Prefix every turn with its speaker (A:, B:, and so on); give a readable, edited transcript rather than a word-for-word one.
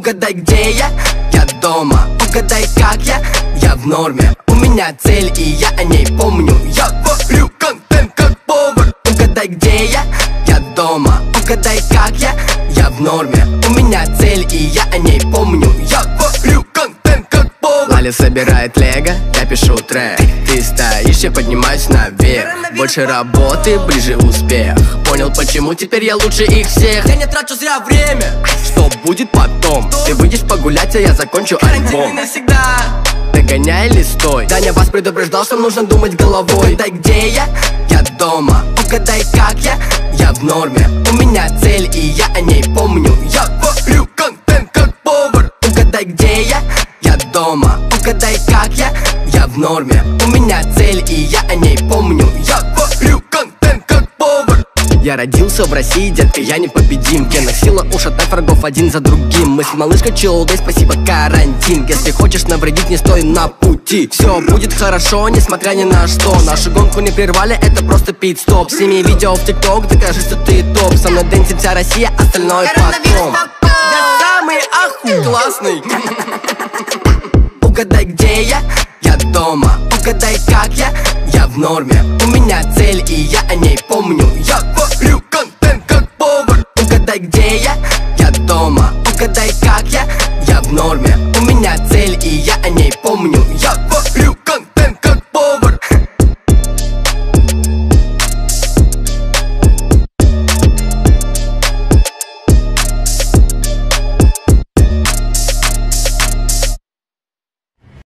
A: Угадай, где я? Я дома. Угадай, как я в норме. У меня цель, и я о ней помню. Я варю контент как повар. Угадай, где я? Я дома. Угадай, как я в норме. У меня цель, и я о ней помню. Я варю контент как повар. Лаля собирает лего, я пишу трек. Ты стоишь, я поднимаюсь наверх. Больше работы, ближе успех. Понял, почему теперь я лучше их всех. Я не трачу зря время. Что будет потом? Ты выйдешь погулять, а я закончу альбом. Догоняй или стой? Даня вас предупреждал, что нужно думать головой. Угадай, где я? Я дома. Угадай, как я в норме. У меня цель, и я о ней помню. Я варю контент как повар. Угадай, где я? Я дома. Угадай, как я в норме. У меня цель, и я о ней помню. Я варю контент как повар. Я родился в России, детка, я непобедим. Гена сила ушатать врагов один за другим. Мы с малышкой чилдой, спасибо, карантин. Если хочешь навредить, не стой на пути. Все будет хорошо, несмотря ни на что. Нашу гонку не прервали, это просто пит-стоп. Сними видео в ТикТок, докажи, что ты топ. Со мной дэнсит вся Россия, остальное потом. Я самый классный. Угадай, где я? Я дома. Угадай, как я в норме. У меня цель, и я о ней помню. Я варю контент как повар. Угадай, где я? Я дома. Угадай, как я в норме.